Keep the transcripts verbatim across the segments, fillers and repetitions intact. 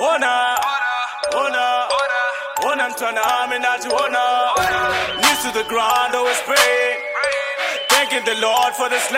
Ona, ona, ona mtwana amenaji ona. Knees to the ground, always pray, thanking the Lord for this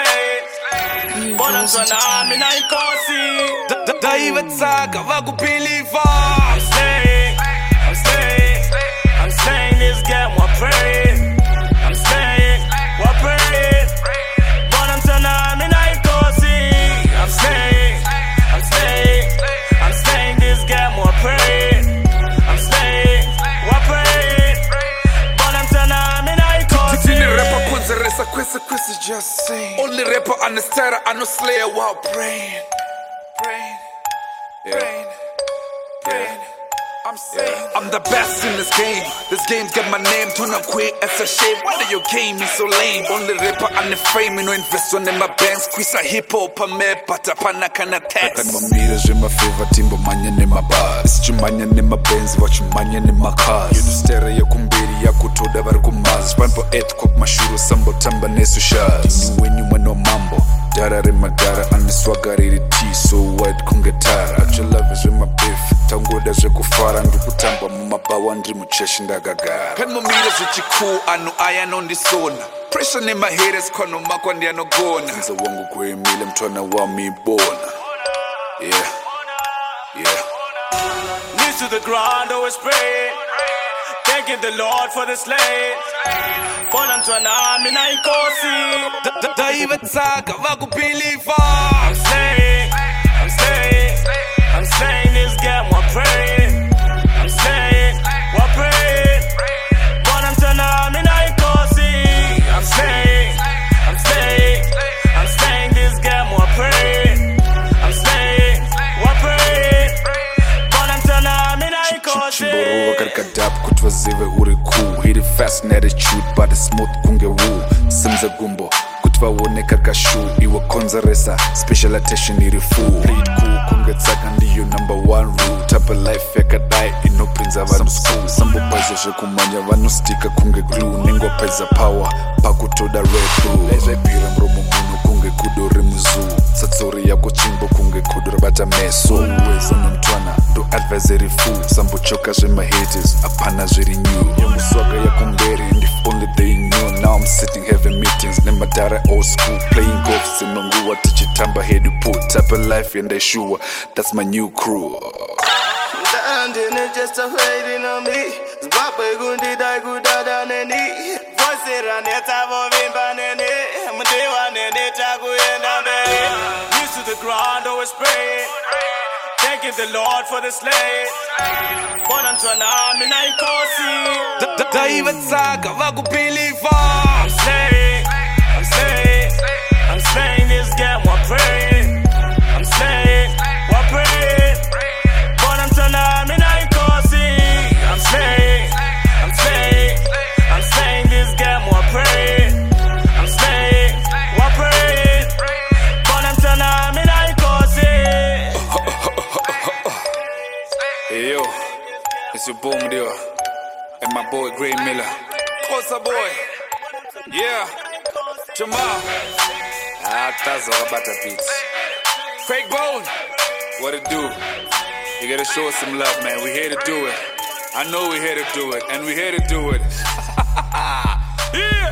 land. Bona mtwana amena inkosi. Daivatsaga vakubelieva. I'm slaying, I'm slaying, I'm slaying this game, what praying. I'm slaying, what praying. Bona mtwana amena inkosi. I'm slaying, I'm slaying, I'm slaying this game, what praying. I'm slaying, what praying. Bona mtwana amena inkosi. Tini rapper kunzeresa kwese kwese just saying. Only rapper understand I know slayer while praying. Praying, praying, praying. I'm saying I'm the best in this game. This game's got my name. Do not quit, it's a shame. Why do your game is so lame? Only rapper on the frame, no invest on in my bands. Quiz a hip hop, a me, but a pana kana tax. I got my meters in my favor, timbo manya in my bars. Chimanya in my bands, watch manya in my cars. You do stereo kumbiri ya kutoda varkumaz. Spanpo et kok mashuru sambo tamba nesu shaz. You when you want no mambo. Dara re madara, and the swagger tea, so white kungetara. Actual love is with my beef. Tangoda zekufara ndukutamba mumabawa ndiri mucheshi ndagagara. Pen meters uchiku anu iron on the zone. Pressure in my head is kono makwa ndi anogona. Nza wangu kuhimile mtwana wa mibona. Yeah, yeah. Knees to the ground, always pray, thanking the Lord for this land. Bona mtwana amena inkosi. Daivatsaga vakubelieva. I'm slaying, I'm slaying, I'm slaying this game, what praying. I'm slaying, what praying. Bona mtwana amena inkosi. I'm slaying, I'm slaying, I'm slaying this game, what praying. I'm slaying, what praying. Bona mtwana amena inkosi. Chimborowa karikadap kutwazive uri cool. Hit it fast and attitude, but it's smooth kunge woo. Simza gumbo kutwawone karkashu. Iwa konzeresa, special attention iri fool. Play it cool, kungetsaga ndiyo number one rule. Tapa life yakadai, ino prinza varu school. Sambo paiza shekumanya vanu stika kunge glue. Ningwa paiza power, pakutoda red blue. Leja ipira mromo munu kunge kudore muzu. Satsori yako chimbo kunge kudore bata meso. Uwezo na mtwana, do advisory fool. Sambo choka zema haters, apana ziri new. Yongu swaga ya kumberi, and if only they knew. Now I'm sitting having meetings, nemadara old school. Playing golf, sinonguwa tichitamba head put. Type of life and they sure, that's my new crew. Standing and just a waiting on me. Zbapa gundi dai gudada neni. Voice raneta vovimba neni. Mdewa neni chagu yenda mbele. Knees to the ground, always pray, thanking the Lord for this land. Bona mtwana amena inkosi. Daivatsaga vakubelieva. I'm slaying, I'm slaying, I'm slaying this game, what praying. I'm slaying, what praying. Bona mtwana amena inkosi. I'm slaying, I'm slaying, I'm slaying this game, what praying. I'm slaying, what praying. Bona mtwana amena inkosi. Hey yo, it's your boy Mdio and my boy Gray Miller. Kosa boy, yeah, Jamal. Ah, that's all about the beats. Craig Bone, what it do? You gotta show us some love, man. We here to do it. I know we here to do it, and we here to do it. Yeah.